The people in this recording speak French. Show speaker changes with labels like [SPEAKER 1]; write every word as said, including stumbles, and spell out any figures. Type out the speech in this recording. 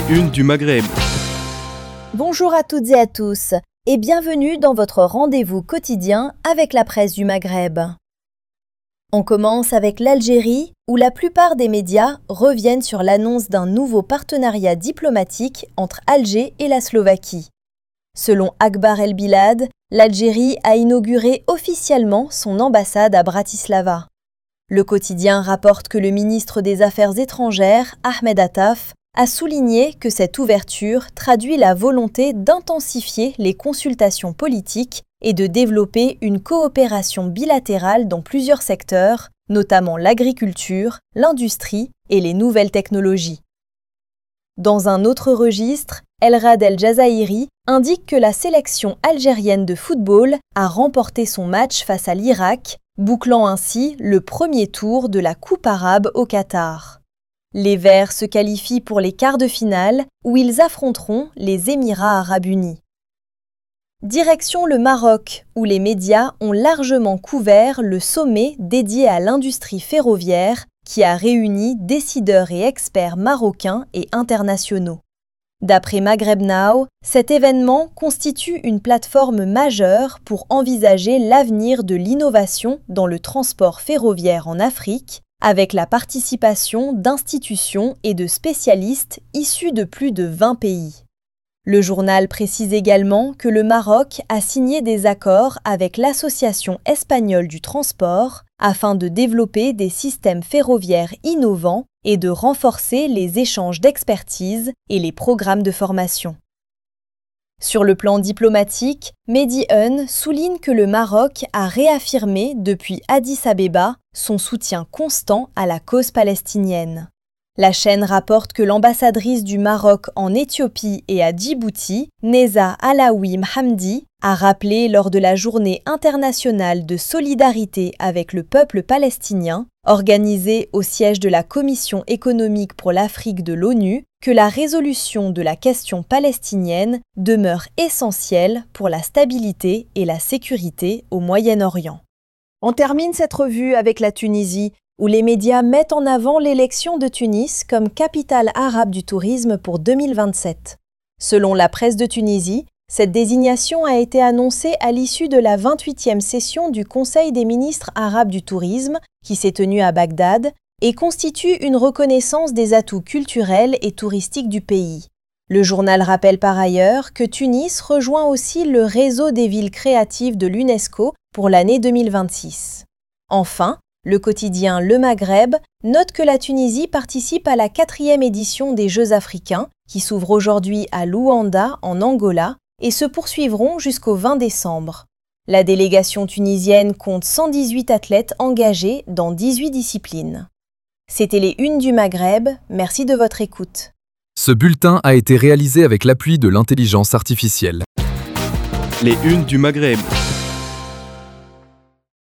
[SPEAKER 1] Unes du Maghreb.
[SPEAKER 2] Bonjour à toutes et à tous et bienvenue dans votre rendez-vous quotidien avec la presse du Maghreb. On commence avec l'Algérie où la plupart des médias reviennent sur l'annonce d'un nouveau partenariat diplomatique entre Alger et la Slovaquie. Selon Akbar El Bilad, l'Algérie a inauguré officiellement son ambassade à Bratislava. Le quotidien rapporte que le ministre des Affaires étrangères, Ahmed Attaf, a souligné que cette ouverture traduit la volonté d'intensifier les consultations politiques et de développer une coopération bilatérale dans plusieurs secteurs, notamment l'agriculture, l'industrie et les nouvelles technologies. Dans un autre registre, El Rad El Jazairi indique que la sélection algérienne de football a remporté son match face à l'Irak, bouclant ainsi le premier tour de la Coupe arabe au Qatar. Les Verts se qualifient pour les quarts de finale où ils affronteront les Émirats arabes unis. Direction le Maroc, où les médias ont largement couvert le sommet dédié à l'industrie ferroviaire qui a réuni décideurs et experts marocains et internationaux. D'après Maghreb Now, cet événement constitue une plateforme majeure pour envisager l'avenir de l'innovation dans le transport ferroviaire en Afrique, avec la participation d'institutions et de spécialistes issus de plus de vingt pays. Le journal précise également que le Maroc a signé des accords avec l'Association espagnole du transport afin de développer des systèmes ferroviaires innovants et de renforcer les échanges d'expertise et les programmes de formation. Sur le plan diplomatique, Mehdi Hun souligne que le Maroc a réaffirmé depuis Addis Abeba son soutien constant à la cause palestinienne. La chaîne rapporte que l'ambassadrice du Maroc en Éthiopie et à Djibouti, Neza Alaoui Mhamdi, a rappelé lors de la Journée internationale de solidarité avec le peuple palestinien, organisée au siège de la Commission économique pour l'Afrique de l'ONU, que la résolution de la question palestinienne demeure essentielle pour la stabilité et la sécurité au Moyen-Orient. On termine cette revue avec la Tunisie, où les médias mettent en avant l'élection de Tunis comme capitale arabe du tourisme pour deux mille vingt-sept. Selon la presse de Tunisie, cette désignation a été annoncée à l'issue de la vingt-huitième session du Conseil des ministres arabes du tourisme, qui s'est tenue à Bagdad, et constitue une reconnaissance des atouts culturels et touristiques du pays. Le journal rappelle par ailleurs que Tunis rejoint aussi le réseau des villes créatives de l'UNESCO pour l'année deux mille vingt-six. Enfin, le quotidien Le Maghreb note que la Tunisie participe à la quatrième édition des Jeux africains, qui s'ouvrent aujourd'hui à Luanda, en Angola, et se poursuivront jusqu'au vingt décembre. La délégation tunisienne compte cent dix-huit athlètes engagés dans dix-huit disciplines. C'était les Unes du Maghreb, merci de votre écoute.
[SPEAKER 3] Ce bulletin a été réalisé avec l'appui de l'intelligence artificielle.
[SPEAKER 1] Les Unes du Maghreb.